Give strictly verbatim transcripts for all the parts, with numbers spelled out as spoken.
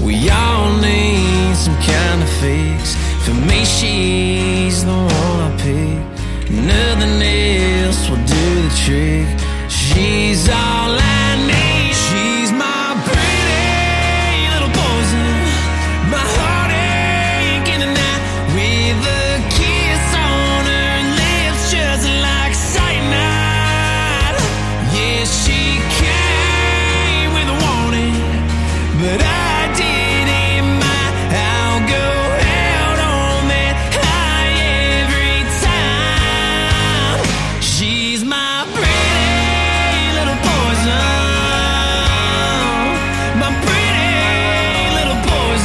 We all need some kind of fix. For me, she's the one I pick. Nothing else will do the trick. She's all I need. She's my pretty little poison, my heartache in the night, with a kiss on her lips just like cyanide. Yeah, she came with a warning, but I didn't mind. I'll go out on that high every time. She's my pretty little poison, my pretty little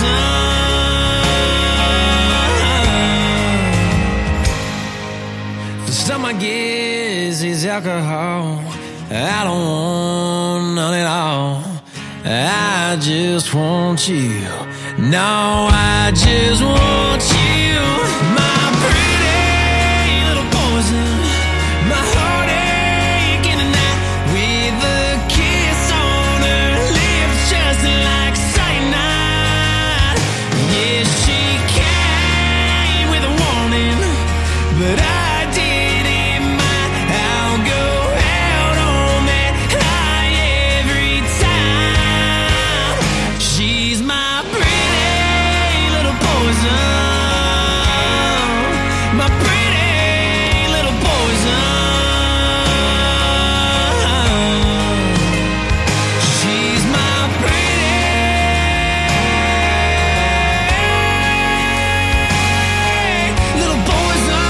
poison. For some, I guess it's alcohol. I don't want none at all. I just want you. No, I just want you. My pretty little poison, my heartache in the night, with a kiss on her lips just like cyanide. Yeah, she came with a warning, but I didn't mind. I'll go out on that high every time. She's my pretty little poison, my pretty little poison. She's my pretty little poison.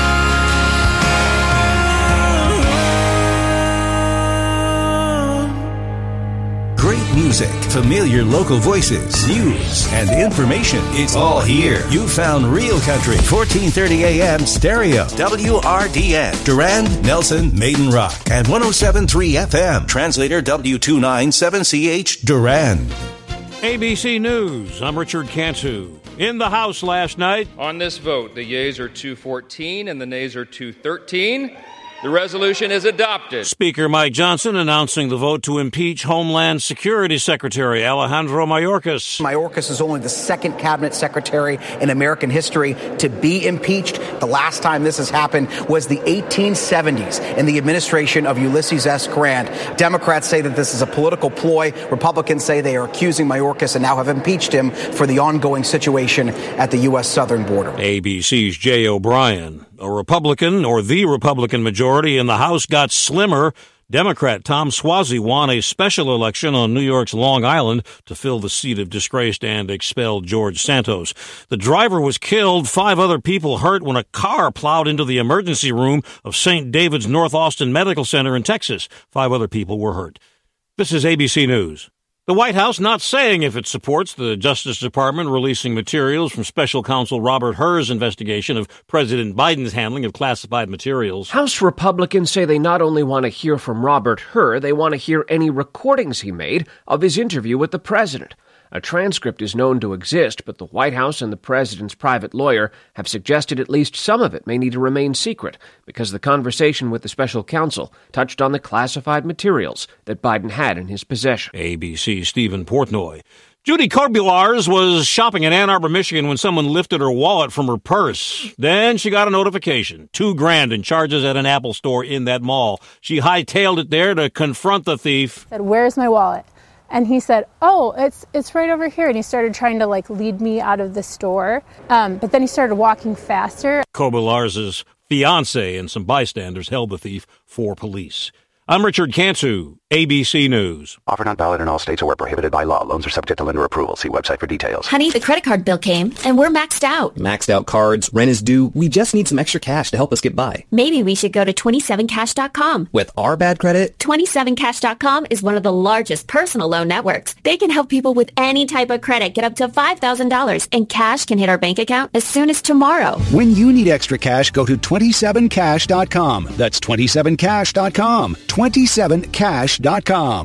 Great music, familiar local voices, news, and information. It's all here. You found Real Country, fourteen thirty a.m. stereo. W R D N. Durand, Nelson, Maiden Rock. And one oh seven point three F M. Translator W two ninety-seven C H, Durand. A B C News, I'm Richard Cantu. In the House last night, On this vote, the yeas are two fourteen and the nays are two thirteen. The resolution is adopted. Speaker Mike Johnson announcing the vote to impeach Homeland Security Secretary Alejandro Mayorkas. Mayorkas is only the second cabinet secretary in American history to be impeached. The last time this has happened was the eighteen seventies in the administration of Ulysses S. Grant. Democrats say that this is a political ploy. Republicans say they are accusing Mayorkas and now have impeached him for the ongoing situation at the U S southern border. A B C's Jay O'Brien. A Republican, or the Republican majority in the House got slimmer. Democrat Tom Suozzi won a special election on New York's Long Island to fill the seat of disgraced and expelled George Santos. The driver was killed, five other people hurt when a car plowed into the emergency room of Saint David's North Austin Medical Center in Texas. Five other people were hurt. This is A B C News. The White House not saying if it supports the Justice Department releasing materials from Special Counsel Robert Hur's investigation of President Biden's handling of classified materials. House Republicans say they not only want to hear from Robert Hur, they want to hear any recordings he made of his interview with the president. A transcript is known to exist, but the White House and the president's private lawyer have suggested at least some of it may need to remain secret because the conversation with the special counsel touched on the classified materials that Biden had in his possession. A B C's Stephen Portnoy. Judy Korbulars was shopping in Ann Arbor, Michigan when someone lifted her wallet from her purse. Then she got a notification. Two grand in charges at an Apple store in that mall. She hightailed it there to confront the thief. Said, "Where's my wallet?" And he said, "Oh, it's it's right over here." And he started trying to like lead me out of the store. Um, but then he started walking faster. Korbulars's fiance and some bystanders held the thief for police. I'm Richard Cantu, A B C News. Offer not valid in all states or where prohibited by law. Loans are subject to lender approval. See website for details. Honey, the credit card bill came, and we're maxed out. Maxed out cards, rent is due. We just need some extra cash to help us get by. Maybe we should go to twenty-seven cash dot com. With our bad credit? twenty-seven cash dot com is one of the largest personal loan networks. They can help people with any type of credit get up to five thousand dollars, and cash can hit our bank account as soon as tomorrow. When you need extra cash, go to twenty-seven cash dot com. That's twenty-seven cash dot com. twenty-seven cash dot com.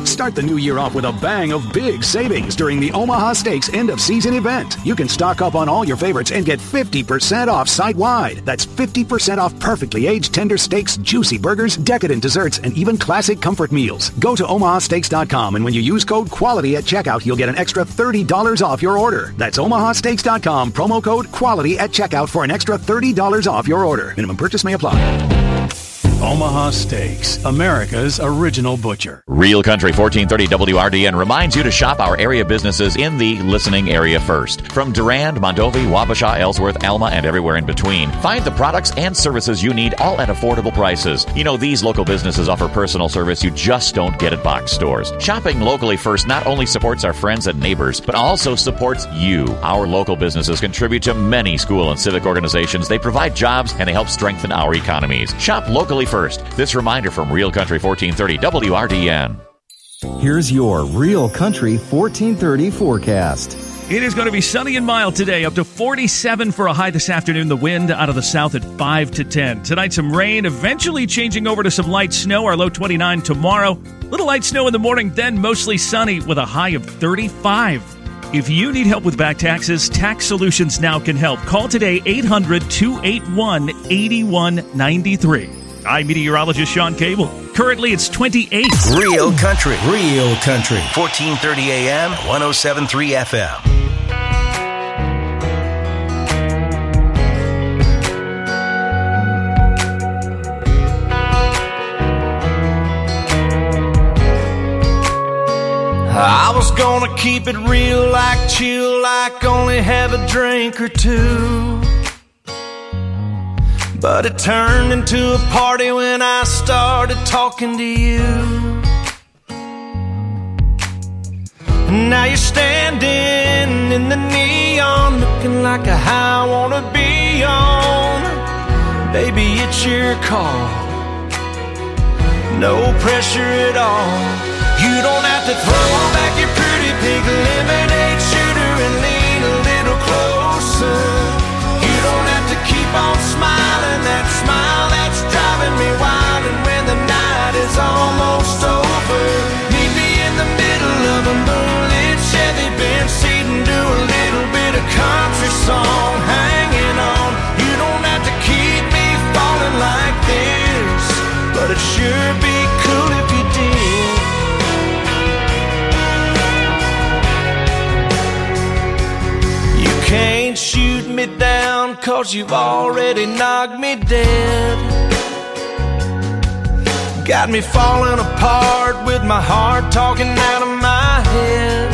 Start the new year off with a bang of big savings during the Omaha Steaks end-of-season event. You can stock up on all your favorites and get fifty percent off site-wide. That's fifty percent off perfectly aged tender steaks, juicy burgers, decadent desserts, and even classic comfort meals. Go to omaha steaks dot com, and when you use code QUALITY at checkout, you'll get an extra thirty dollars off your order. That's omaha steaks dot com, promo code QUALITY at checkout for an extra thirty dollars off your order. Minimum purchase may apply. Omaha Steaks, America's original butcher. Real Country fourteen thirty W R D N reminds you to shop our area businesses in the listening area first. From Durand, Mondovi, Wabasha, Ellsworth, Alma, and everywhere in between. Find the products and services you need, all at affordable prices. You know, these local businesses offer personal service you just don't get at box stores. Shopping locally first not only supports our friends and neighbors, but also supports you. Our local businesses contribute to many school and civic organizations. They provide jobs, and they help strengthen our economies. Shop locally first. This reminder from Real Country fourteen thirty W R D N. Here's your Real Country fourteen thirty forecast. It is going to be sunny and mild today, up to forty-seven for a high this afternoon. The wind out of the south at five to ten. Tonight, some rain, eventually changing over to some light snow. Our low twenty-nine tomorrow. Little light snow in the morning, then mostly sunny with a high of thirty-five. If you need help with back taxes, Tax Solutions Now can help. Call today, eight hundred, two eight one, eight one nine three. I'm meteorologist Sean Cable. Currently, it's twenty-eight. Real Country. Real Country. fourteen thirty A M, one oh seven point three F M. I was gonna keep it real, like chill, like only have a drink or two. But it turned into a party when I started talking to you. And now you're standing in the neon, looking like a high I wanna be on. Baby, it's your call, no pressure at all. You don't have to throw back your pretty pink lemonade shooter and lean a little closer. You don't have to keep on smiling, that smile that's driving me wild. And when the night is almost over, meet me in the middle of a moonlit Chevy Benz seat and do a little bit of country song, hanging on. You don't have to keep me falling like this, but it sure be cool if you did. Can't shoot me down, cause you've already knocked me dead. Got me falling apart with my heart talking out of my head.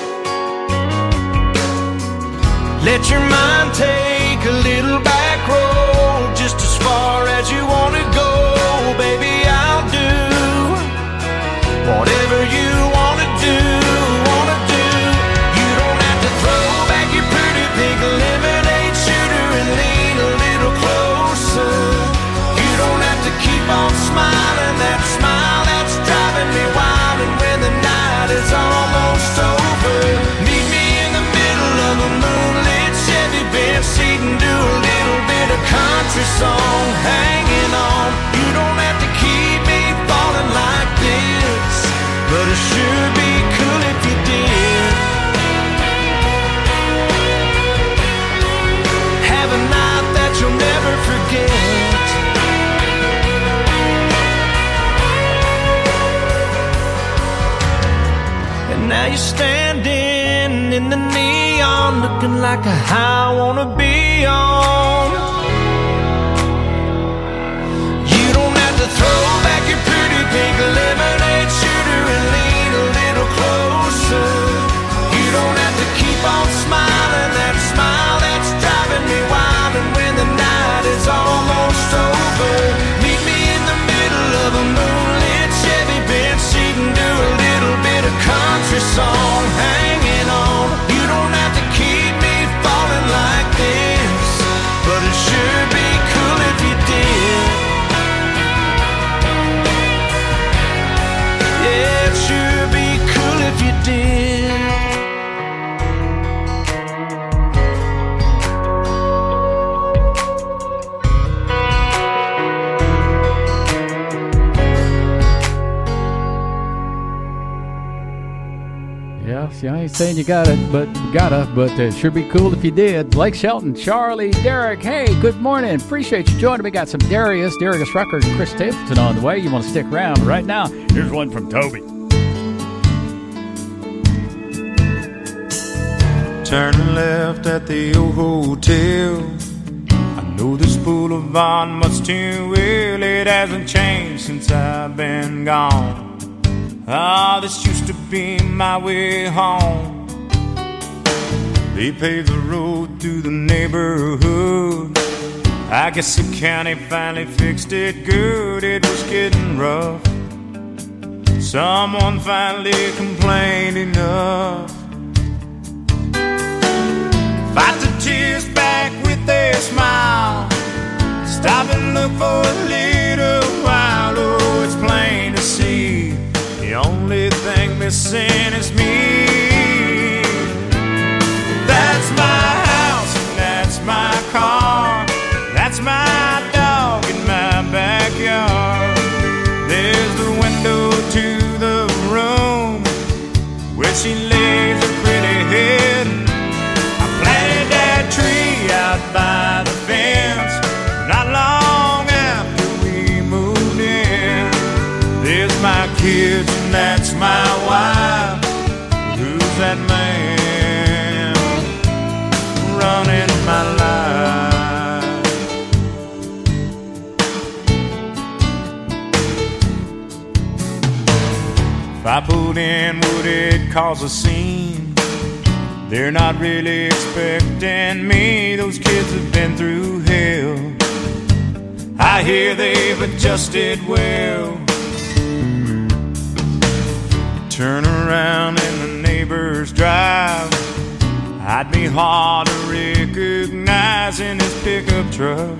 Let your mind take a little back road, just as far as you want to go. Baby, I'll do whatever you want to do, want to do. You don't have to throw back your pink lemonade shooter and lean a little closer. You don't have to keep on smiling, that smile that's driving me wild. And when the night is almost over, meet me in the middle of a moonlit Chevy Benz seat and do a little bit of country song, hanging on. You don't have to keep me falling like this, but it sure be cool if you did. Have a night that you'll never forget. And now you're standing in the neon, looking like a high I wanna be on. You don't have to throw back your pretty pink lemonade shooter and lean a little closer. You don't have to keep on smiling, that smile that's driving me wild. And when the night is almost over, meet me in the middle of a moonlit Chevy Benz seat and do a little bit of country song, hanging on. You don't have to keep me falling like this, but it sure be cool if you did. Yeah, it sure be cool if you did. Yeah, see, I ain't saying you got it, but gotta, but it sure be cool if you did. Blake Shelton, Charlie, Derek, hey, good morning. Appreciate you joining me. Got some Darius, Darius Rucker, and Chris Stapleton on the way. You want to stick around right now? Here's one from Toby. Turning left at the old hotel. I know this boulevard much too well. It hasn't changed since I've been gone. Ah, this used to be my way home. They paved the road through the neighborhood. I guess the county finally fixed it good. It was getting rough. Someone finally complained enough. Fight the tears back with a smile. Stop and look for a little while. Oh, it's plain to see the only thing missing is me. That's my house and that's my car. That's my dog in my backyard. There's the window to the room where she lays her pretty head. I planted that tree out by the fence not long after we moved in. There's my kids and that's my wife. Who's that man running my life? If I pulled in, would it cause a scene? They're not really expecting me. Those kids have been through hell. I hear they've adjusted well. Turn around in the neighbor's drive. I'd be hard to recognize in his pickup truck.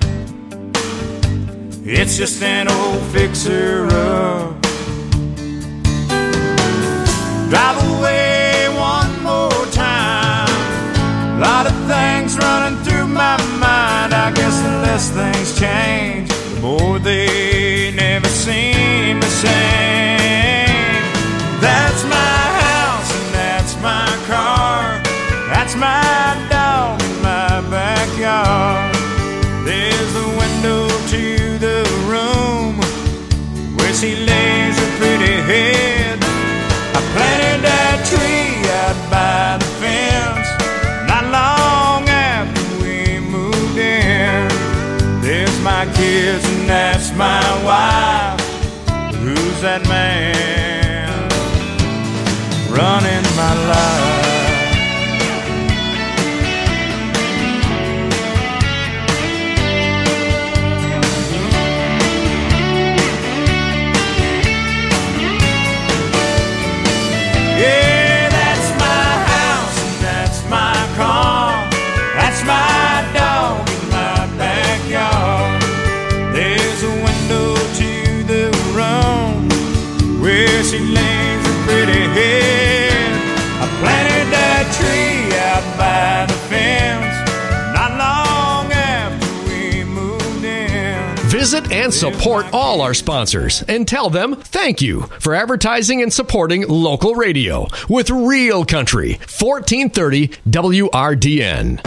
It's just an old fixer-up. Drive away one more time. A lot of things running through my mind. I guess the less things change, the more they never seem the same. That's my house and that's my car. That's my dog in my backyard. There's the window to the room where she lays her pretty head. I planted that tree out by the fence not long after we moved in. There's my kids and that's my wife. Who's that man running my life? Yeah, that's my house and that's my car. That's my dog in my backyard. There's a window to the room where she lays her pretty head. I planted that tree out by the fence not long after we moved in. Visit and support all our sponsors and tell them thank you for advertising and supporting local radio with Real Country, fourteen thirty W R D N.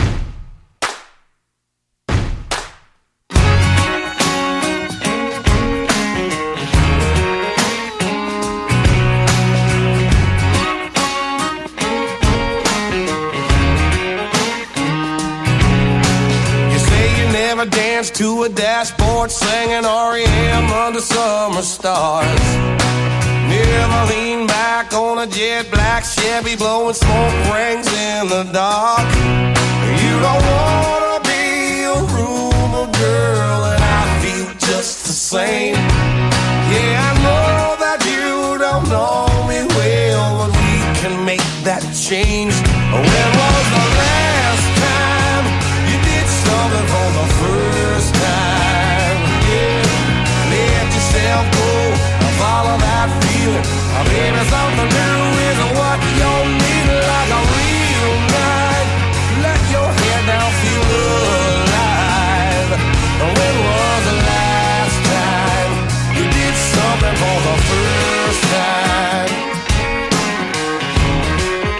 Dance to a dashboard singing R E M under summer stars. Never lean back on a jet black Chevy blowing smoke rings in the dark. You don't wanna be a rumor girl and I feel just the same. Yeah, I know that you don't know me well, but we can make that change. When was the last time you did something for the first time? Yeah, let yourself go and follow that feeling. Oh, baby, something new is what you need, like a real night. Let your head down, feel alive. When was the last time you did something for the first time?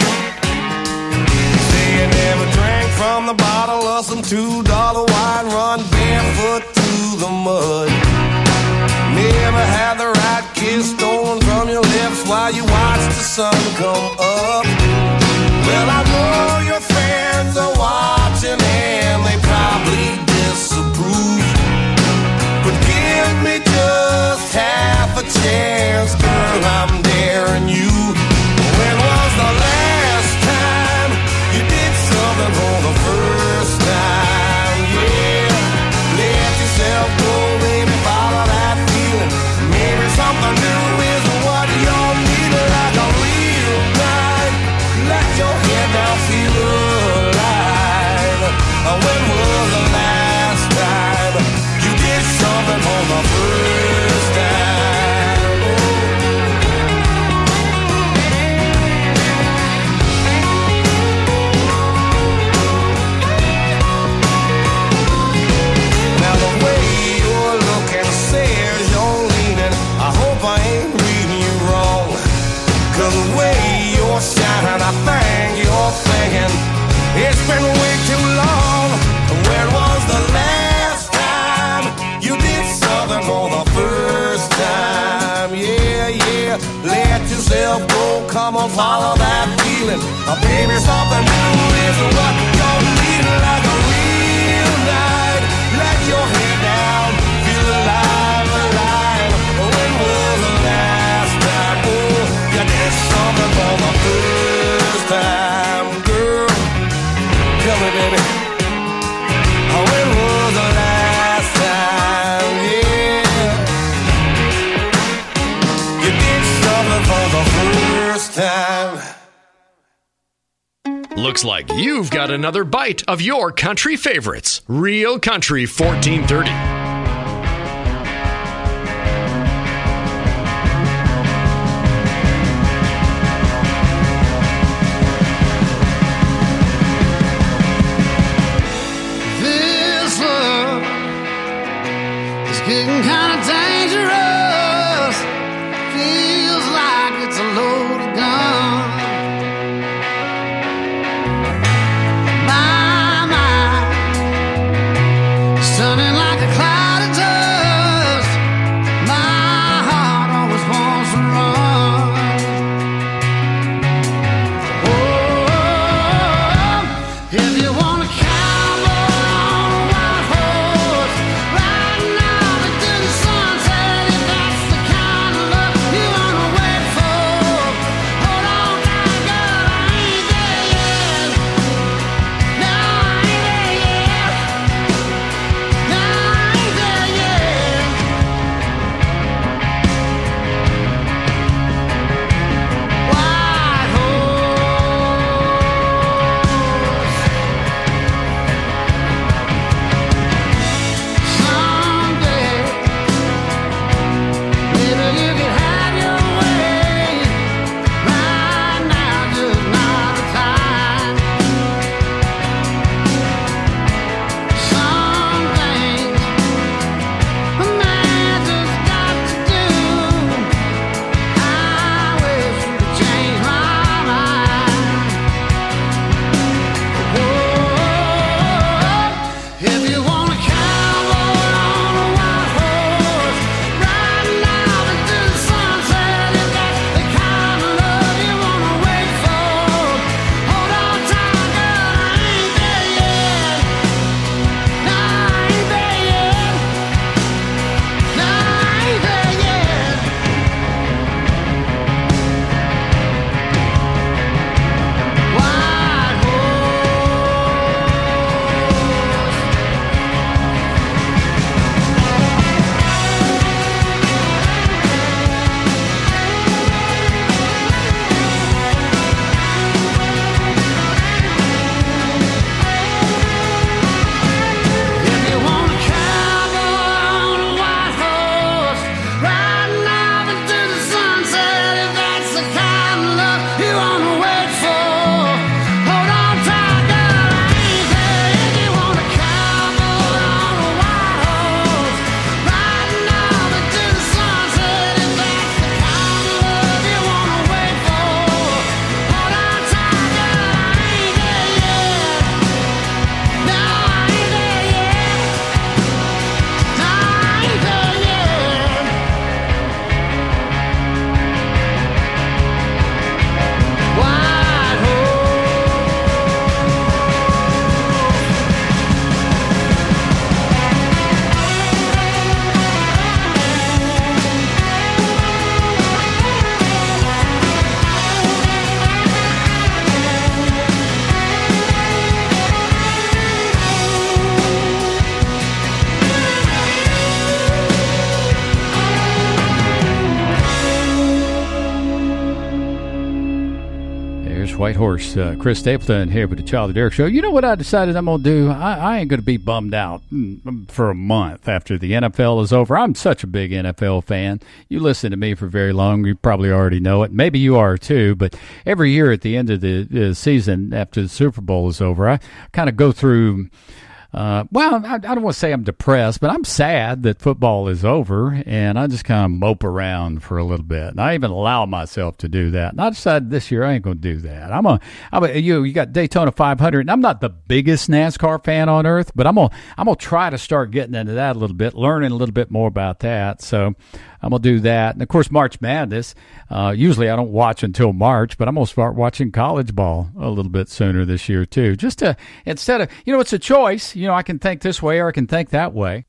for some two dollar wine, run barefoot through the mud. Never had the right kiss stolen from your lips while you watch the sun come up. Well, I know your friends are watching and they probably disapprove, but give me just half a chance, girl, I'm daring you. When was the last time you did something for the first time? Yeah, let yourself go, baby, follow that feeling. Maybe something new is what you'll need, like a real night. Let your head down, feel alive. When was the last time you did something for the first time? Now the way you're looking says you're leaning. I hope I ain't reading you wrong, 'cause the way you're shining, I think you're thinking it's been way too long. When was the last time you did something for the first time? Yeah, yeah, let yourself go, come on, follow that feeling. Uh, baby, something new is what you're needing, like a real night. Let your head down, feel alive, alive. When was the last time, oh, you did something for the first time, girl? Tell me, baby, when was the last time, yeah, you did something for the first time? Looks like you've got another bite of your country favorites. Real Country fourteen thirty. This love is getting kind of dangerous. Feels like it's a loaded gun. My mind is turning like a cloud. Whitehorse, uh, Chris Stapleton here with the Charlie Derrick Show. You know what I decided I'm going to do? I, I ain't going to be bummed out for a month after the N F L is over. I'm such a big N F L fan. You listen to me for very long. You probably already know it. Maybe you are too. But every year at the end of the uh, season, after the Super Bowl is over, I kind of go through... Uh, well, I, I don't want to say I'm depressed, but I'm sad that football is over, and I just kind of mope around for a little bit. And I even allow myself to do that. And I decided this year I ain't going to do that. I'm a, I'm a you, you got Daytona five hundred, and I'm not the biggest NASCAR fan on earth, but I'm going to I'm gonna try to start getting into that a little bit, learning a little bit more about that. So I'm going to do that. And, of course, March Madness. Uh, usually I don't watch until March, but I'm going to start watching college ball a little bit sooner this year, too. Just to, instead of, you know, it's a choice. You know, I can think this way or I can think that way.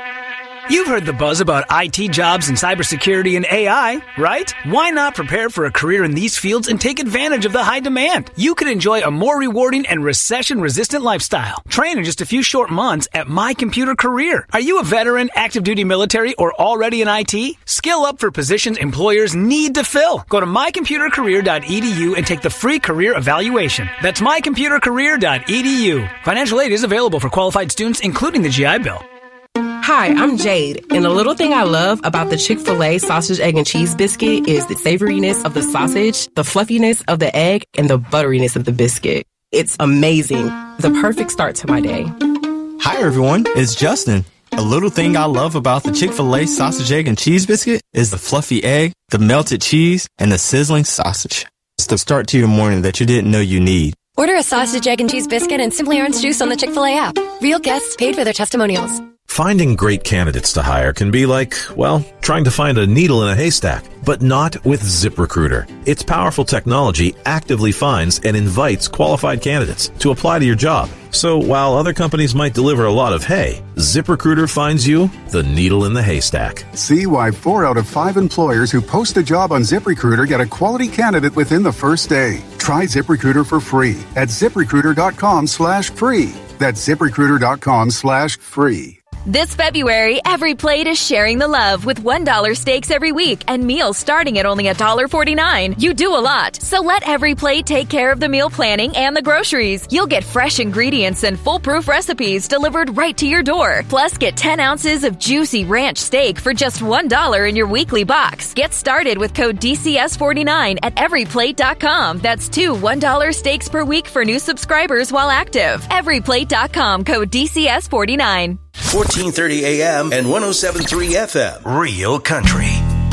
You've heard the buzz about I T jobs and cybersecurity and A I, right? Why not prepare for a career in these fields and take advantage of the high demand? You could enjoy a more rewarding and recession-resistant lifestyle. Train in just a few short months at My Computer Career. Are you a veteran, active duty military, or already in I T? Skill up for positions employers need to fill. Go to my computer career dot e d u and take the free career evaluation. That's my computer career dot e d u. Financial aid is available for qualified students, including the G I Bill. Hi, I'm Jade, and the little thing I love about the Chick-fil-A sausage, egg, and cheese biscuit is the savoriness of the sausage, the fluffiness of the egg, and the butteriness of the biscuit. It's amazing. The perfect start to my day. Hi, everyone. It's Justin. A little thing I love about the Chick-fil-A sausage, egg, and cheese biscuit is the fluffy egg, the melted cheese, and the sizzling sausage. It's the start to your morning that you didn't know you need. Order a sausage, egg, and cheese biscuit and Simply Orange juice on the Chick-fil-A app. Real guests paid for their testimonials. Finding great candidates to hire can be like, well, trying to find a needle in a haystack, but not with ZipRecruiter. Its powerful technology actively finds and invites qualified candidates to apply to your job. So while other companies might deliver a lot of hay, ZipRecruiter finds you the needle in the haystack. See why four out of five employers who post a job on ZipRecruiter get a quality candidate within the first day. Try ZipRecruiter for free at ZipRecruiter.com slash free. That's ZipRecruiter.com slash free. This February, Every Plate is sharing the love with one dollar steaks every week and meals starting at only one dollar forty-nine. You do a lot, so let Every Plate take care of the meal planning and the groceries. You'll get fresh ingredients and foolproof recipes delivered right to your door. Plus, get ten ounces of juicy ranch steak for just one dollar in your weekly box. Get started with code D C S forty-nine at every plate dot com. That's two one dollar steaks per week for new subscribers while active. every plate dot com, code D C S forty-nine. fourteen thirty A M and one oh seven point three F M. Real Country.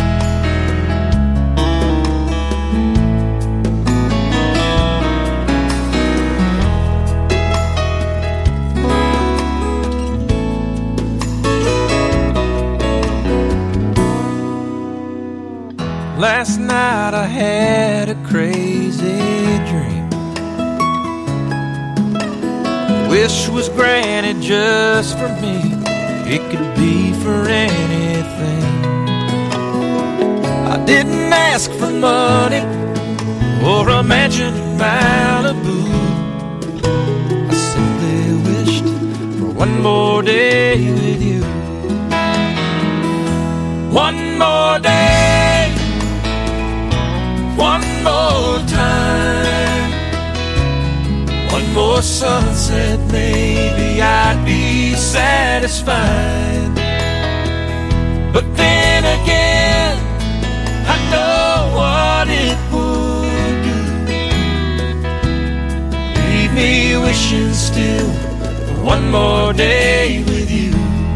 Last night I had a crazy dream. Wish was granted just for me. It could be for anything. I didn't ask for money or a mansion in Malibu. I simply wished for one more day with you. One more day, one more time, one more sunset, maybe I'd be satisfied. But then again, I know what it would do. Leave me wishing still for one more day with you.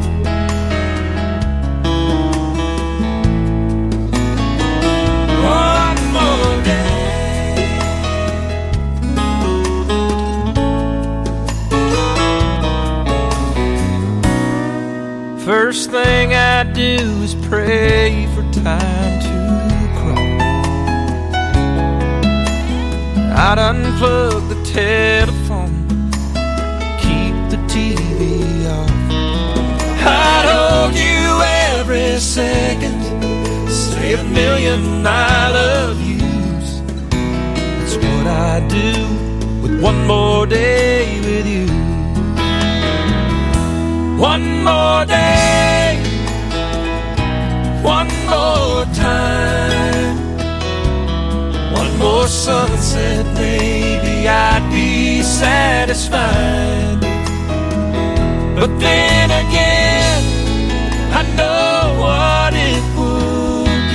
One more day. First thing I do is pray for time to crawl. I'd unplug the telephone, keep the T V off. I'd hold you every second, say a million I love yous. That's what I do with one more day with you. One more day, one more time, one more sunset, maybe satisfied. But then again, I know what it would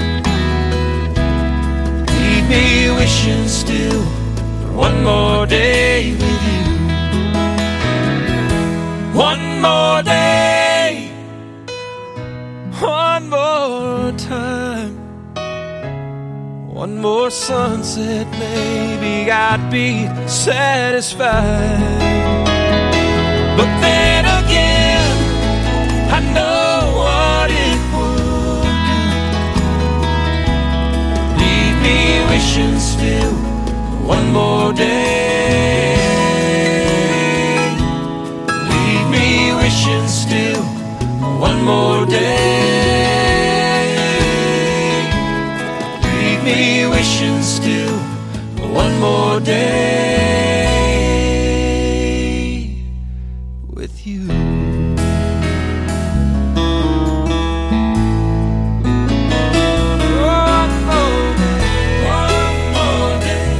do. Leave me wishing still for one more day with you. One more day, one more time, one more sunset, maybe I'd be satisfied. But then again, I know what it would do. Leave me wishing still for one more day. Leave me wishing still for one more day. Leave me wishing still for one more day with you. One more day, one more day.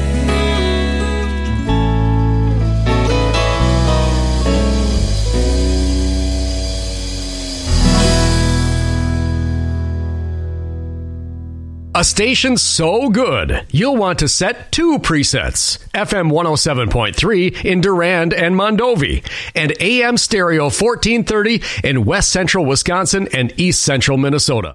A station so good, you'll want to set two presets. F M one oh seven point three in Durand and Mondovi, and A M Stereo fourteen thirty in West Central Wisconsin and East Central Minnesota.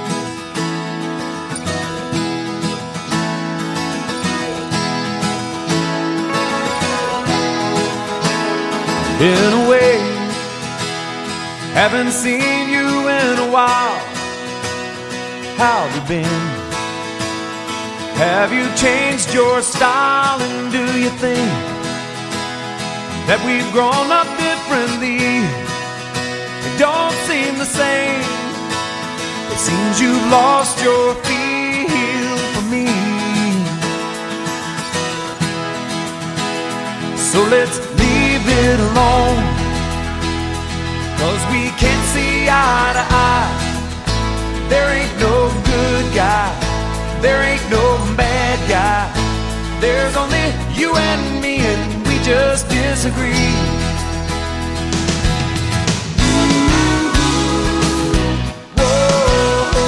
Been away, haven't seen you in a while. How have you been? Have you changed your style? And do you think that we've grown up differently? It don't seem the same. It seems you've lost your feel for me. So let's leave it alone, 'cause we can't see eye to eye. There ain't no good guy, there ain't no bad guy. There's only you and me, and we just disagree. Whoa.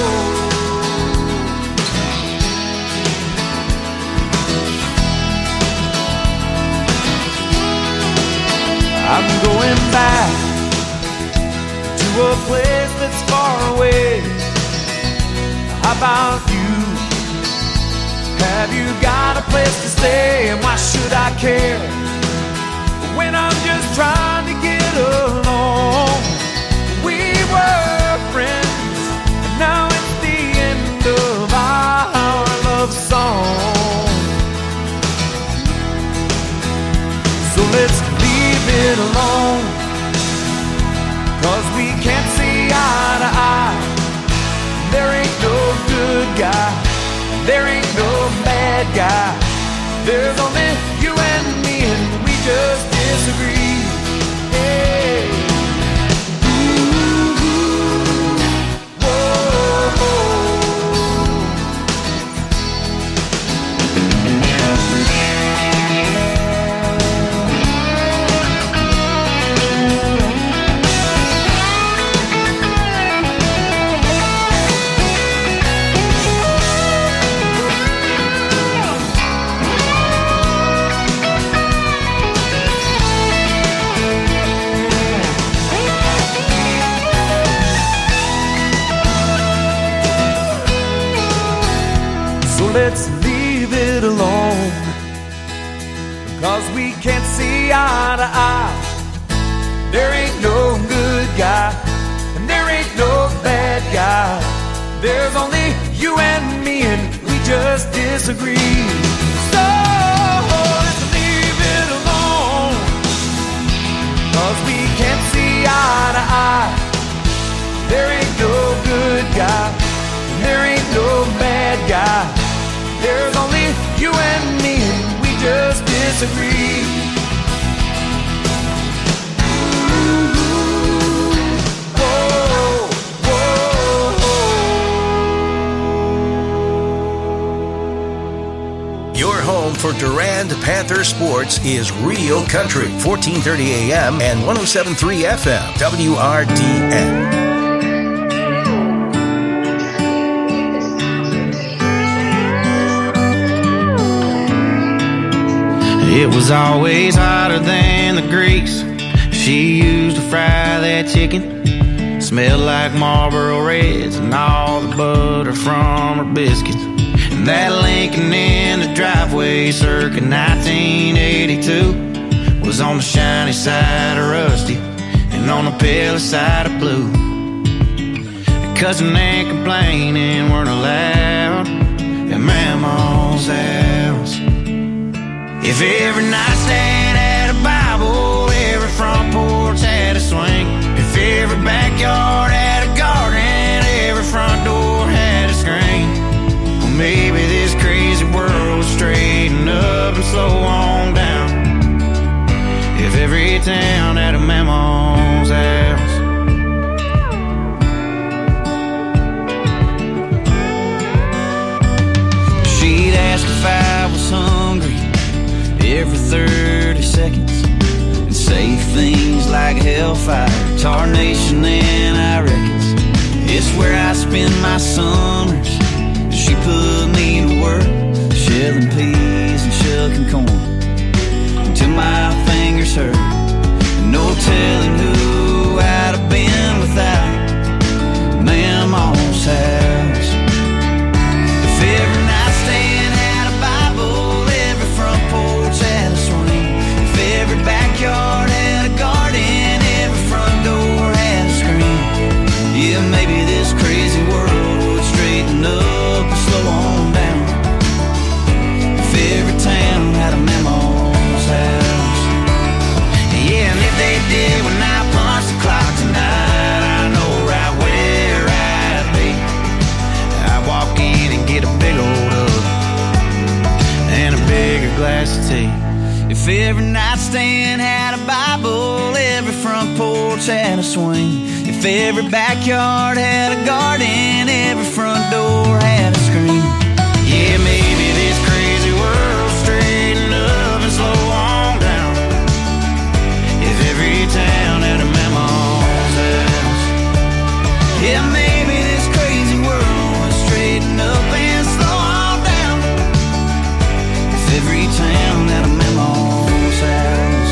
I'm going back to a place that's far away. How about you? Have you got a place to stay? And why should I care when I'm just trying to get along? We were friends, and now it's the end of our love song. So let's leave it alone, 'cause we can't see eye to eye. There ain't no good guy, there ain't no bad guy. There's only you and me, and we just disagree. Hey. Ooh, whoa. Let's leave it alone, 'cause we can't see eye to eye. There ain't no good guy, and there ain't no bad guy. There's only you and me, and we just disagree. So let's leave it alone, 'cause we can't see eye to eye. There ain't no good guy, and there ain't no bad guy. There's only you and me, and we just disagree. Whoa, whoa. Your home for Durand Panther Sports is Real Country, fourteen thirty A M and one oh seven point three F M, W R D N. It was always hotter than the grease she used to fry that chicken. Smelled like Marlboro Reds and all the butter from her biscuits. And that Lincoln in the driveway circa nineteen eighty-two was on the shiny side of rusty and on the pale side of blue. Cussing and complaining weren't allowed at Mama's house. If every nightstand had a Bible, every front porch had a swing. If every backyard had a garden, every front door had a screen. Well, maybe this crazy world would straighten up and slow on down. If every town had a Mama's house. She'd ask if I was hungry every thirty seconds and say things like hellfire, tarnation, and I reckons it's where I spend my summers. She put me to work shelling peas and shucking corn until my fingers hurt. No telling who I'd have been without Mama's house. If every nightstand had a Bible, every front porch had a swing. If every backyard had a garden, every front door had a screen. Yeah, maybe this crazy world would straighten up and slow on down. If every town had a Mama's house. Yeah, and if they did when I punch the clock tonight, I know right where I'd be. I'd walk in and get a big old hug and a bigger glass of tea. If every nightstand had a Bible, every front porch had a swing. If every backyard had a garden, every front door had a screen. Yeah, maybe this crazy world straighten up and slow on down. If every town had a Mama's house. Yeah, maybe this crazy world would straighten up and slow on down. If every town had a Mama's house.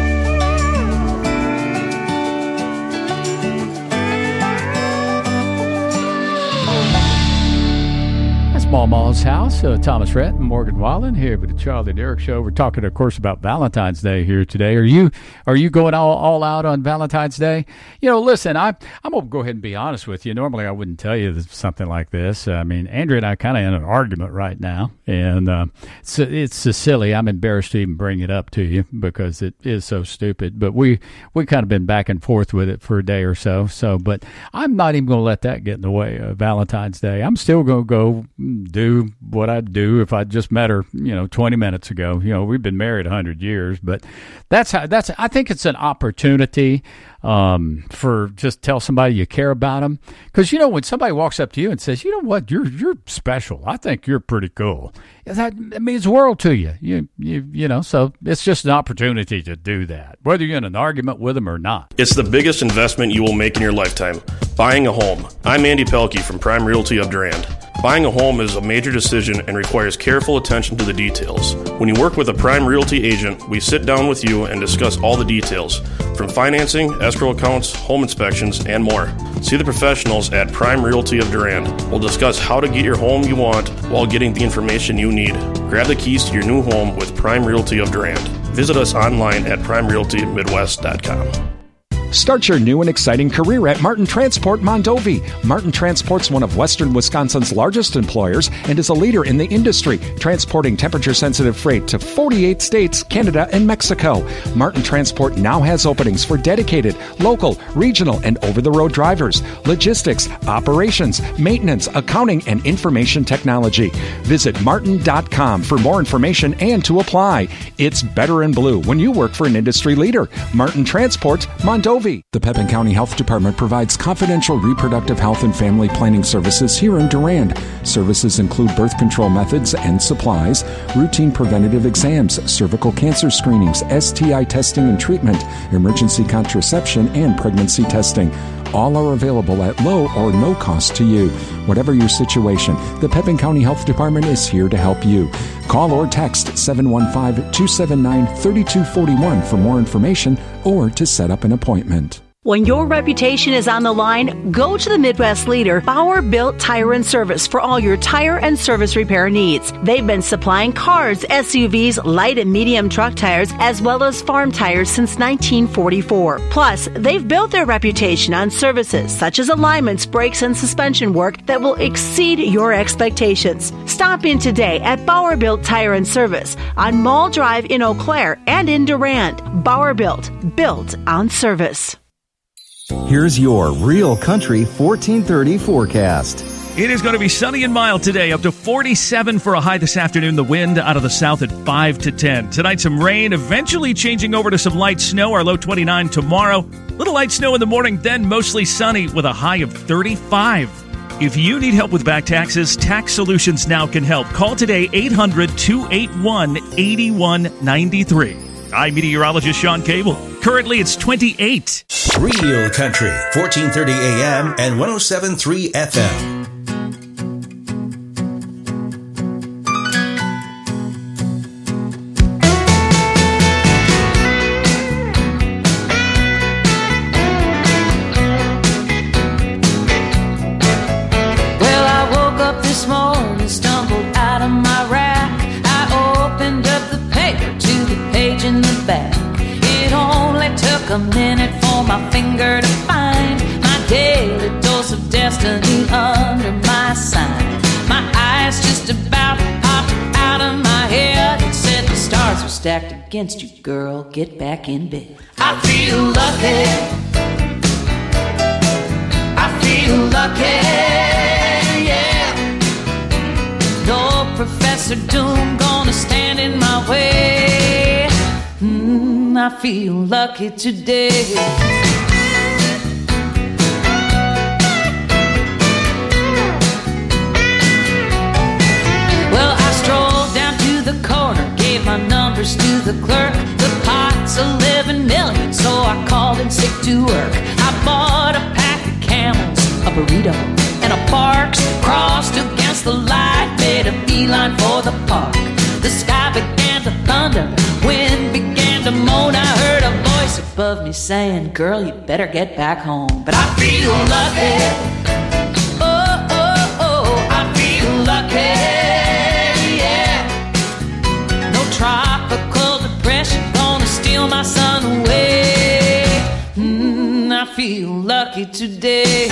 That's Mama's house. Uh, Thomas Rhett and Morgan Wallen here with the Charlie Derrick Show. We're talking, of course, about Valentine's Day here today. Are you are you going all, all out on Valentine's Day? You know, listen, I, I'm going to go ahead and be honest with you. Normally, I wouldn't tell you this, something like this. I mean, Andrea and I kind of in an argument right now, and uh, it's, it's so silly. I'm embarrassed to even bring it up to you because it is so stupid. But we we kind of been back and forth with it for a day or so. So, but I'm not even going to let that get in the way of Valentine's Day. I'm still going to go do what I'd do if I just met her, you know, twenty minutes ago. You know, we've been married a hundred years, but that's how, that's, I think it's an opportunity um, for just tell somebody you care about them. Because, you know, when somebody walks up to you and says, you know what, you're, you're special. I think you're pretty cool. That, that means the world to you. You, you, you know, so it's just an opportunity to do that, whether you're in an argument with them or not. It's the biggest investment you will make in your lifetime, buying a home. I'm Andy Pelkey from Prime Realty of Durand. Buying a home is a major decision and requires careful attention to the details. When you work with a Prime Realty agent, we sit down with you and discuss all the details, from financing, escrow accounts, home inspections, and more. See the professionals at Prime Realty of Durand. We'll discuss how to get your home you want while getting the information you need. Grab the keys to your new home with Prime Realty of Durand. Visit us online at prime realty midwest dot com. Start your new and exciting career at Martin Transport Mondovi. Martin Transport's one of Western Wisconsin's largest employers and is a leader in the industry, transporting temperature-sensitive freight to forty-eight states, Canada, and Mexico. Martin Transport now has openings for dedicated, local, regional, and over-the-road drivers, logistics, operations, maintenance, accounting, and information technology. Visit martin dot com for more information and to apply. It's better in blue when you work for an industry leader. Martin Transport Mondovi. Mondovi. The Pepin County Health Department provides confidential reproductive health and family planning services here in Durand. Services include birth control methods and supplies, routine preventative exams, cervical cancer screenings, S T I testing and treatment, emergency contraception, and pregnancy testing. All are available at low or no cost to you. Whatever your situation, the Pepin County Health Department is here to help you. Call or text seven one five, two seven nine, three two four one for more information or to set up an appointment. When your reputation is on the line, go to the Midwest leader, Bauer Built Tire and Service, for all your tire and service repair needs. They've been supplying cars, S U Vs, light and medium truck tires, as well as farm tires since nineteen forty-four. Plus, they've built their reputation on services such as alignments, brakes, and suspension work that will exceed your expectations. Stop in today at Bauer Built Tire and Service on Mall Drive in Eau Claire and in Durand. Bauer Built, built on service. Here's your Real Country fourteen thirty forecast. It is going to be sunny and mild today, up to forty-seven for a high this afternoon. The wind out of the south at five to ten. Tonight, some rain, eventually changing over to some light snow. Our low twenty-nine tomorrow. Little light snow in the morning, then mostly sunny with a high of thirty-five. If you need help with back taxes, Tax Solutions Now can help. Call today, eight hundred, two eight one, eight one nine three. I'm meteorologist Sean Cable. Currently, it's twenty-eight. Real Country, fourteen thirty A M and one oh seven point three F M. Well, I woke up this morning, stumbled out of my rack. I opened up the paper to the page in the back. It only took a minute for my finger to find my daily dose of destiny under my sign. My eyes just about popped out of my head and said the stars are stacked against you, girl, get back in bed. I feel lucky, I feel lucky, yeah. No Professor Doom gonna stand in my way. Mm, I feel lucky today. Well, I strolled down to the corner, gave my numbers to the clerk. The pot's eleven million, so I called in sick to work. I bought a pack of Camels, a burrito, and a Barks. Crossed against the light, made a beeline for the park. The sky began to thunder, wind began to moan. I heard a voice above me saying, girl, you better get back home. But I feel lucky, oh, oh, oh, I feel lucky, yeah. No tropical depression gonna steal my sun away. Mm, I feel lucky today.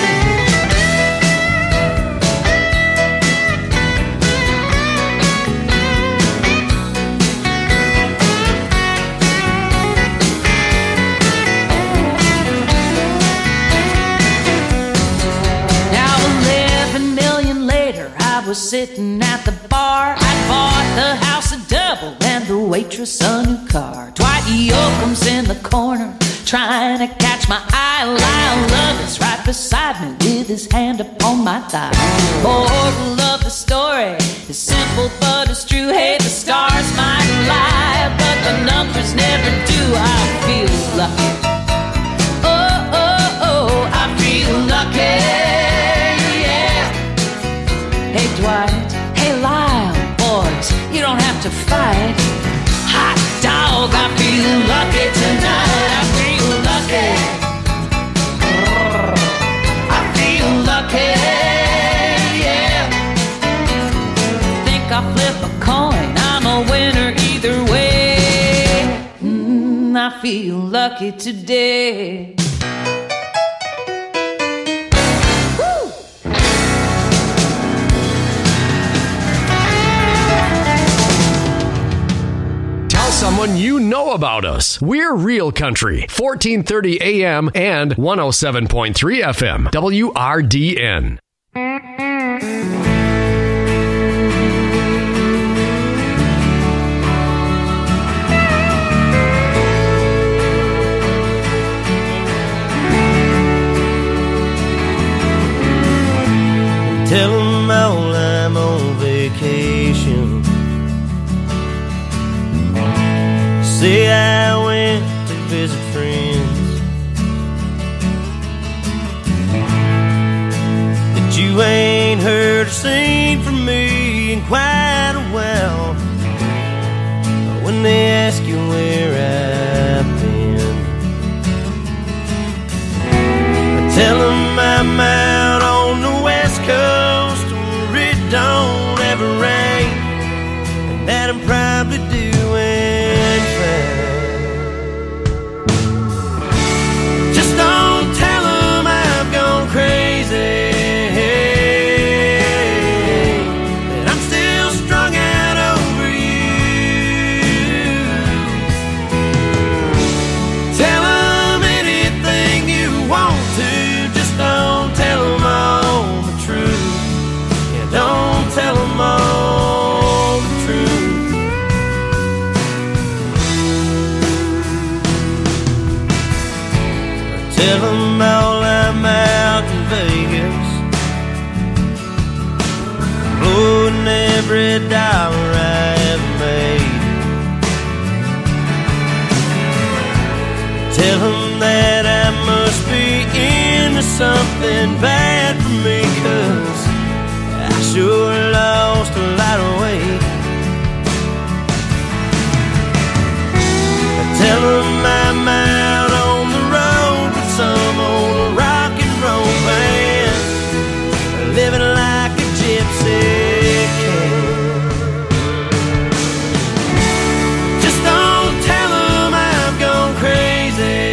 Was sitting at the bar. I bought the house a double and the waitress a new car. Dwight Yoakam's in the corner trying to catch my eye. Lyle Lovett right beside me with his hand upon my thigh. Moral of the story is simple but it's true. Hey, the stars might lie, but the numbers never do. I feel lucky. Oh, oh, oh, I feel lucky. Hey Dwight, hey Lyle, boys, you don't have to fight. Hot dog, I feel lucky tonight. I feel lucky. I feel lucky, yeah. Think I'll flip a coin, I'm a winner either way. Mm, I feel lucky today. Someone you know about us. We're Real Country, fourteen thirty A M and one oh seven point three F M, W R D N. say I went to visit friends, that you ain't heard or seen from me in quite a while. When they ask you where I've been, I tell them I'm out on the west coast where it don't ever rain, and that I'm probably doing fine. Just don't tell them I've gone crazy, that I'm still strung out over you. Tell them anything you want to, just don't tell them all the truth. Yeah, don't tell them all the truth. Tell them all I'm out in Vegas, blowing every dollar I ever made. Tell them that I must be into something bad for me, 'cause I sure lost a lot of weight. Tell them I'm out on the road with some old rock and roll band, living like a gypsy king. Just don't tell them I've gone crazy,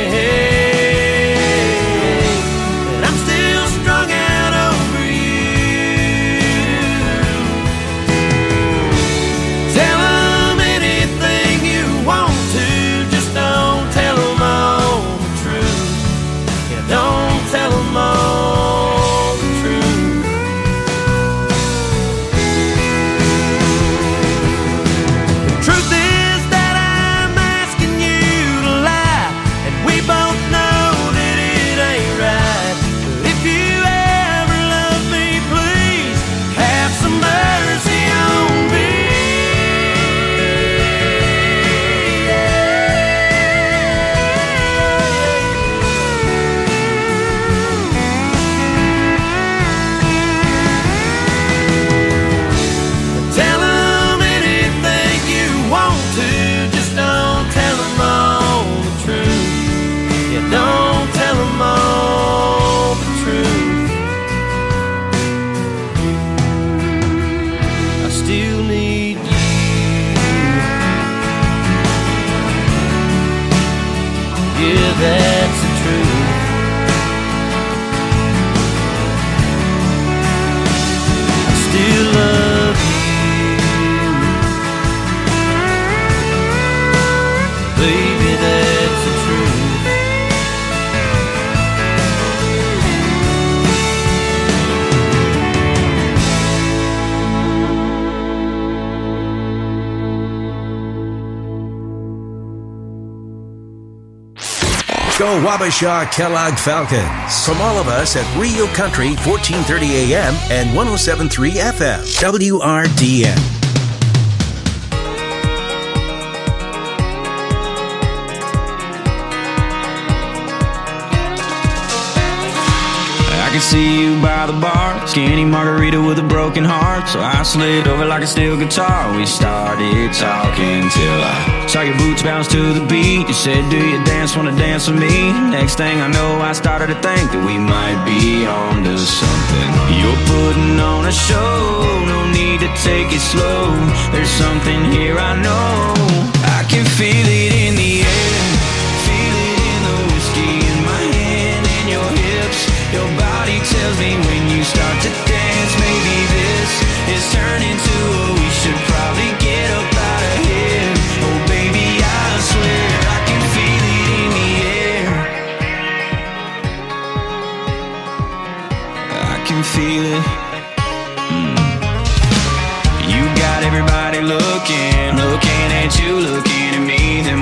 that I'm still strung out over you. Tell them anything you want to, just don't tell them all the truth. Yeah, don't tell them all the truth. The truth is that I'm asking you to lie, and we both know that it ain't right. But if you ever love me, please have some mercy on me. Tell them anything you want to, just don't tell them all the truth. Yeah, don't tell them all the truth. I still need you. Yeah, that's the truth. I still love you, baby, that's the truth. Go Wabasha Kellogg Falcons. From all of us at Real Country, fourteen thirty A M and one oh seven point three F M, W R D N. I can see you by the bar, skinny margarita with a broken heart. So I slid over like a steel guitar. We started talking till I saw your boots bounce to the beat. You said, do you dance, wanna dance with me? Next thing I know, I started to think that we might be on to something. You're putting on a show, no need to take it slow. There's something here I know. I can feel it in the air, feel it in the whiskey in my hand and your hips. Your body tells me when you start to dance, maybe this is turning to a we should probably get up out of here. Oh baby, I swear I can feel it in the air. I can feel it. Mm. You got everybody looking, looking at you, looking at me. Them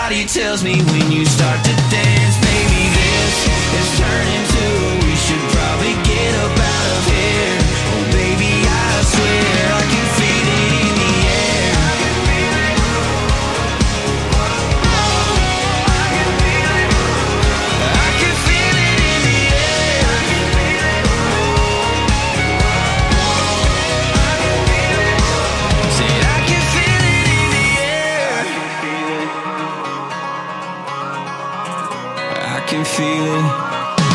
body tells me when you start to dance, baby, this is turning to we should probably get up out of here. Oh, baby, I swear I can feel it in the air. I can feel it. I can feel it. I can feel it in the air. I can feel it. I can feel it. Said I can feel it in the air. I can feel it.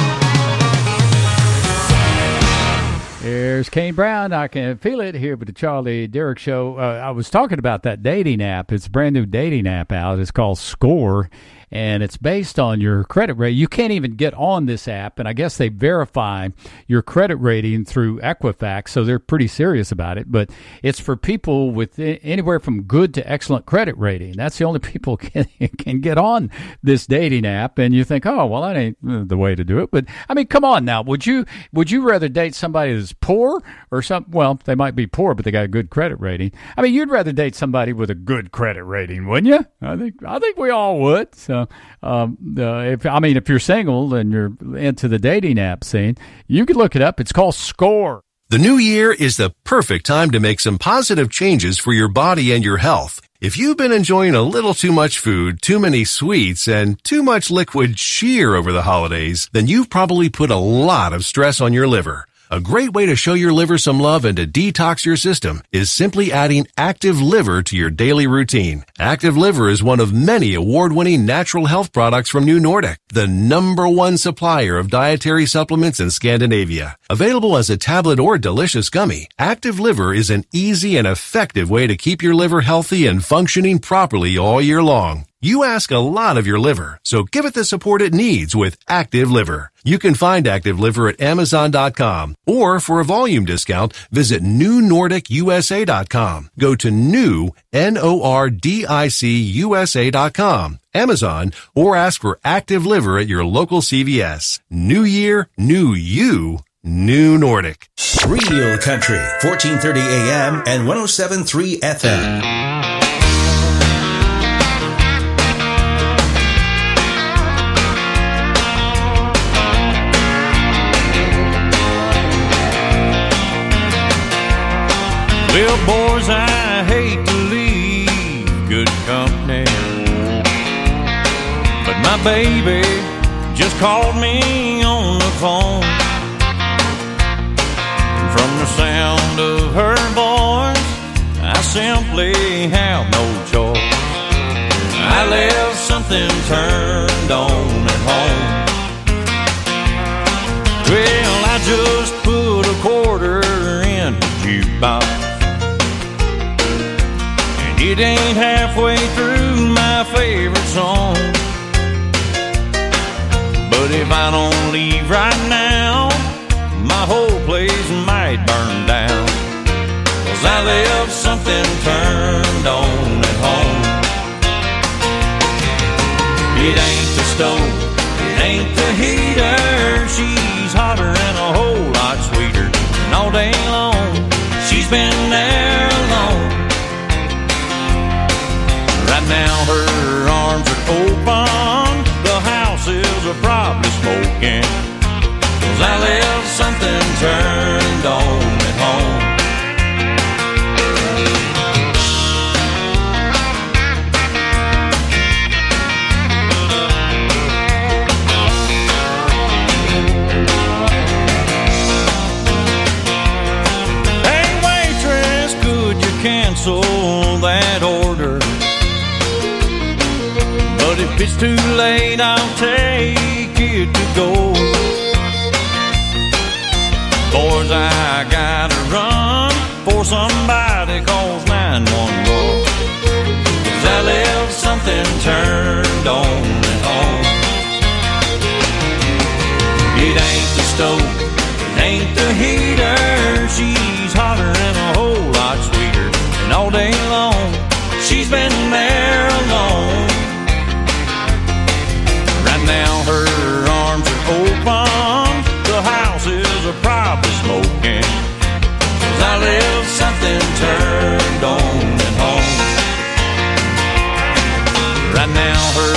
There's Kane Brown. I can feel it here with the Charlie Derrick Show. Uh, I was talking about that dating app. It's a brand new dating app out. It's called Score, and it's based on your credit rating. You can't even get on this app, and I guess they verify your credit rating through Equifax, so they're pretty serious about it. But it's for people with anywhere from good to excellent credit rating. That's the only people can can get on this dating app. And you think, oh, well, that ain't the way to do it. But I mean, come on now. Would you would you rather date somebody that's poor or some? Well, they might be poor, but they got a good credit rating. I mean, you'd rather date somebody with a good credit rating, wouldn't you? I think I think we all would. So, um, uh, if I mean, if you're single and you're into the dating app scene, you could look it up. It's called Score. The new year is the perfect time to make some positive changes for your body and your health. If you've been enjoying a little too much food, too many sweets, and too much liquid cheer over the holidays, then you've probably put a lot of stress on your liver. A great way to show your liver some love and to detox your system is simply adding Active Liver to your daily routine. Active Liver is one of many award-winning natural health products from New Nordic, the number one supplier of dietary supplements in Scandinavia. Available as a tablet or delicious gummy, Active Liver is an easy and effective way to keep your liver healthy and functioning properly all year long. You ask a lot of your liver, so give it the support it needs with Active Liver. You can find Active Liver at Amazon dot com, or for a volume discount, visit New Nordic U S A dot com. Go to new, N O R D I C U S A dot com, Amazon, or ask for Active Liver at your local C V S. New year, new you, New Nordic. Real Country, fourteen thirty A M and one oh seven point three F M. Well, boys, I hate to leave good company, but my baby just called me on the phone. And from the sound of her voice, I simply have no choice. I left something turned on at home. Well, I just put a quarter in the jukebox. It ain't halfway through my favorite song. But if I don't leave right now, my whole place might burn down. 'Cause I left something turned on at home. It ain't the stove, it ain't the heater. She's hotter and a whole lot sweeter. And all day long, she's been there alone. Right now her arms are open, the house is probably smoking. 'Cause I left something turned on at home. Hey waitress, could you cancel that order? But if it's too late, I'll take it to go. Boys, I gotta run for somebody calls nine one one. 'Cause I left something turned on at home. It ain't the stove, it ain't the heater. She's hotter and a whole lot sweeter. And all day long, she's been there alone. Now her arms are open, the house is a probably smoking. 'Cause I left something turned on at home. Right now her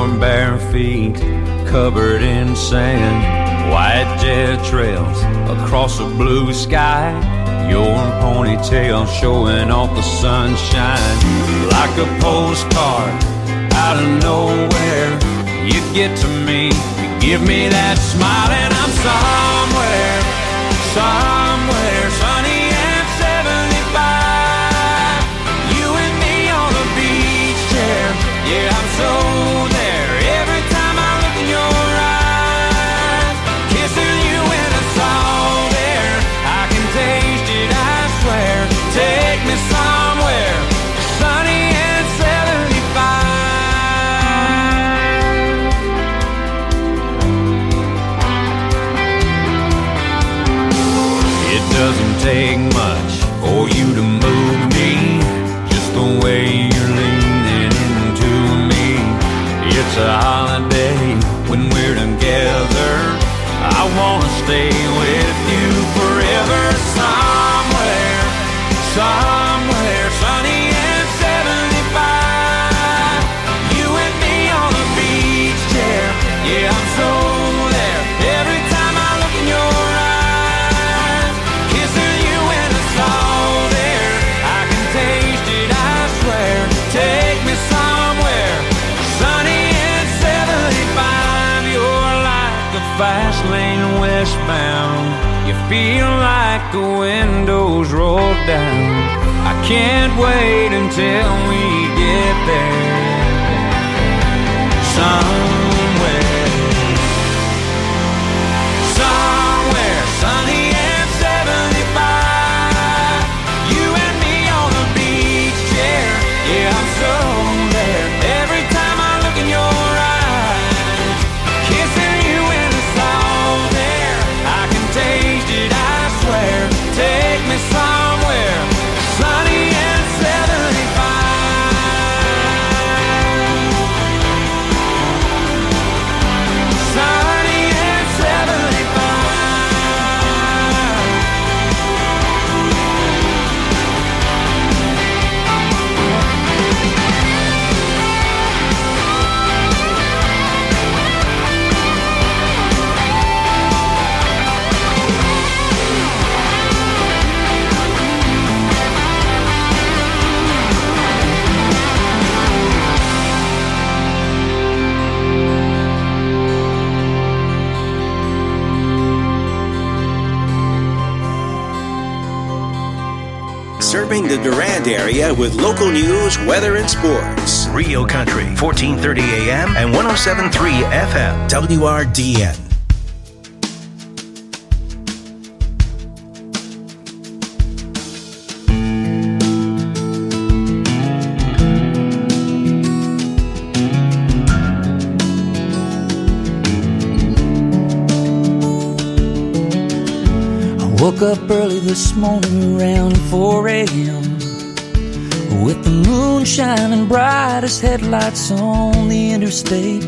your bare feet covered in sand, white jet trails across a blue sky, your ponytail showing off the sunshine. Like a postcard out of nowhere, you get to me, you give me that smile, and I'm somewhere, somewhere sunny and seventy-five. You and me on the beach chair, yeah, I'm so there. Every time I look in your eyes, kissing you in a salt air, I can taste it, I swear. Take me somewhere sunny and seventy-five. It doesn't take much for you to move me, just the way you're leaning into me. It's a holiday when we're together, I wanna stay with you forever. Somewhere, somewhere sunny and seventy-five. You and me on the beach chair, yeah, I'm so there. Every time I look in your eyes, kissing you in the salt air, I can taste it, I swear. Take me somewhere sunny and seventy-five. You're like a fast lane westbound, you feel like the windows roll down. I can't wait until we get there. Somewhere, somewhere sunny and seventy-five. You and me on the beach chair, yeah, I'm so there. Every time I look in your eyes, kissing you in the salt air, I can taste it, I swear. Take me somewhere sunny and seventy-five. Sunny and seventy-five. Serving the Durand area with local news, weather, and sports. Rio Country, fourteen thirty A M and one oh seven point three F M. W R D N. Woke up early this morning around four A M with the moon shining bright as headlights on the interstate.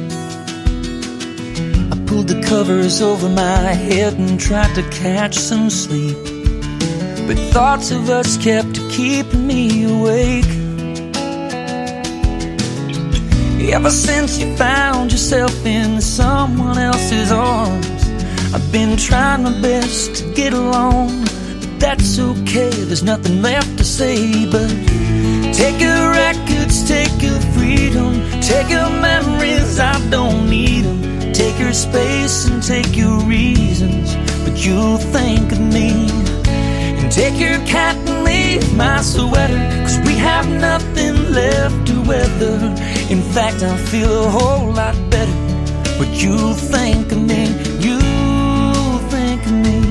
I pulled the covers over my head and tried to catch some sleep, but thoughts of us kept keeping me awake. Ever since you found yourself in someone else's arms, I've been trying my best to get along, but that's okay, there's nothing left to say. But take your records, take your freedom, take your memories, I don't need them. Take your space and take your reasons, but you'll think of me. And take your cat and leave my sweater, cause we have nothing left to weather. In fact, I feel a whole lot better, but you'll think of me. You think of me.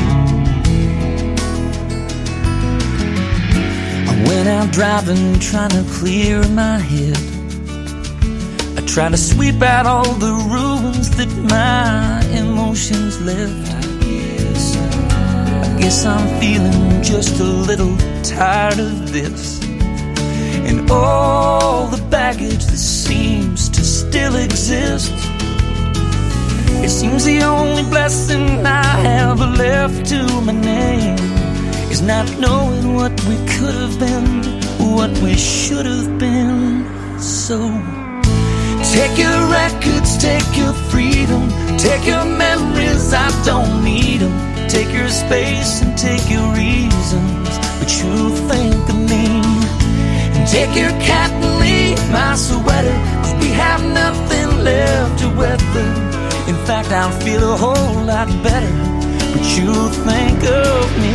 I went out driving, trying to clear my head. I try to sweep out all the ruins that my emotions left. I guess, I guess I'm feeling just a little tired of this, and all the baggage that seems to still exist. It seems the only blessing I have left to my name is not knowing what we could have been, what we should have been. So Take your records, take your freedom, take your memories, I don't need them. Take your space and take your reasons, but you think of me. And take your cat and leave my sweater, cause we have nothing left to weather. In fact, I'll feel a whole lot better, but you think of me.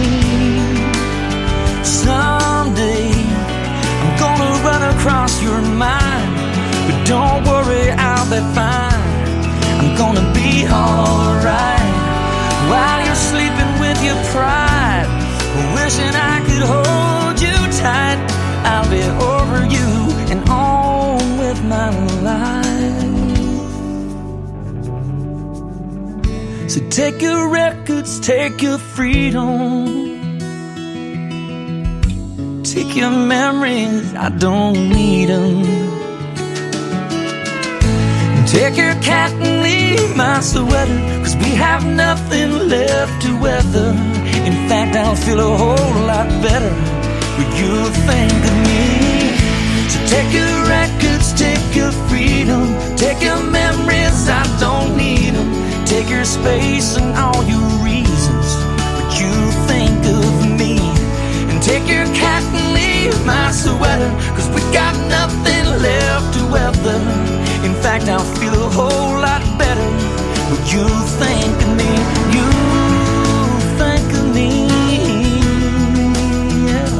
Someday I'm gonna run across your mind, but don't worry, I'll be fine. I'm gonna be alright while you're sleeping with your pride, wishing I could hold you tight. I'll be over you and on with my life. So take your records, take your freedom, take your memories, I don't need them. Take your cat and leave my sweater, cause we have nothing left to weather. In fact, I'll feel a whole lot better when you think of me. So take your records, take your freedom, take your memories, I don't need them. Take your space and all your reasons, but you think of me. And take your cat and leave my sweater, cause we got nothing left to weather. In fact, I'll feel a whole lot better when you think of me. You think of me, yeah.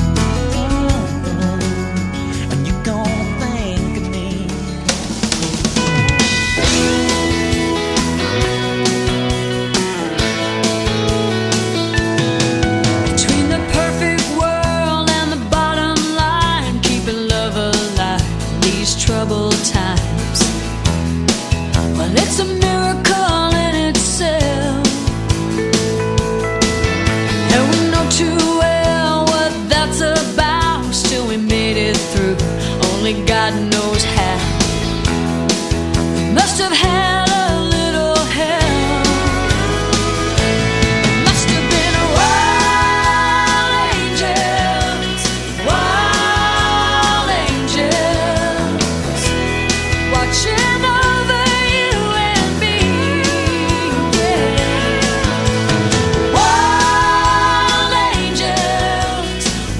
And you gon' think of me. Between the perfect world and the bottom line, keeping love alive in these troubled times. Well, it's a miracle in itself, and we know too well what that's about. Still we made it through, only God knows how. We must have had a little help. Must have been wild angels, wild angels, watching over you and me, yeah. Wild angels,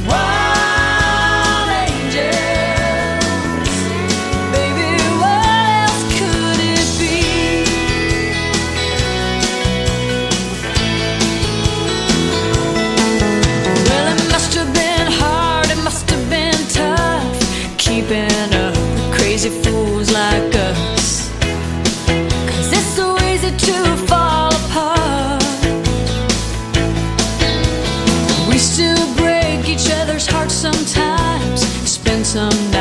wild angels, baby, what else could it be? Well, it must have been hard, it must have been tough, keeping up with crazy fools like us. Cause it's so easy to fall apart. We still break each other's hearts sometimes, spend some